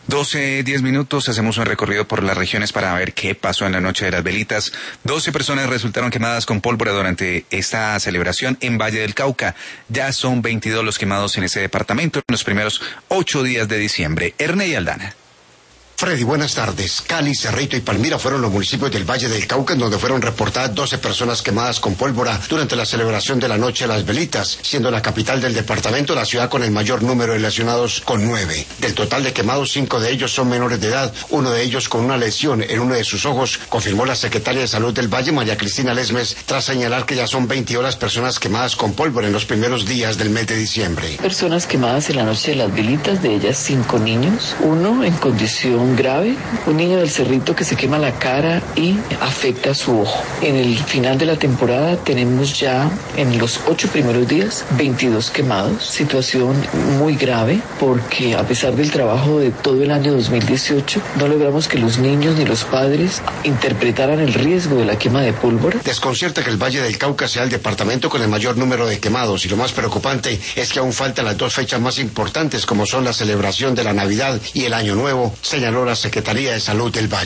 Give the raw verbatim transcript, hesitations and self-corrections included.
doce, diez minutos, hacemos un recorrido por las regiones para ver qué pasó en la noche de las velitas. doce personas resultaron quemadas con pólvora durante esta celebración en Valle del Cauca. Ya son veintidós los quemados en ese departamento en los primeros ocho días de diciembre. Ernei Aldana. Freddy, buenas tardes. Cali, Cerrito y Palmira fueron los municipios del Valle del Cauca en donde fueron reportadas doce personas quemadas con pólvora durante la celebración de la Noche de las Velitas, siendo la capital del departamento la ciudad con el mayor número de lesionados, con nueve. Del total de quemados, cinco de ellos son menores de edad, uno de ellos con una lesión en uno de sus ojos, confirmó la secretaria de Salud del Valle, María Cristina Lesmes, tras señalar que ya son veintidós las personas quemadas con pólvora en los primeros días del mes de diciembre. Personas quemadas en la Noche de las Velitas, de ellas cinco niños, uno en condición grave, un niño del Cerrito que se quema la cara y afecta su ojo. En el final de la temporada tenemos ya en los ocho primeros días veintidós quemados, situación muy grave porque a pesar del trabajo de todo el año dos mil dieciocho no logramos que los niños ni los padres interpretaran el riesgo de la quema de pólvora. Desconcierta que el Valle del Cauca sea el departamento con el mayor número de quemados y lo más preocupante es que aún faltan las dos fechas más importantes como son la celebración de la Navidad y el Año Nuevo, señaló la Secretaría de Salud del Valle.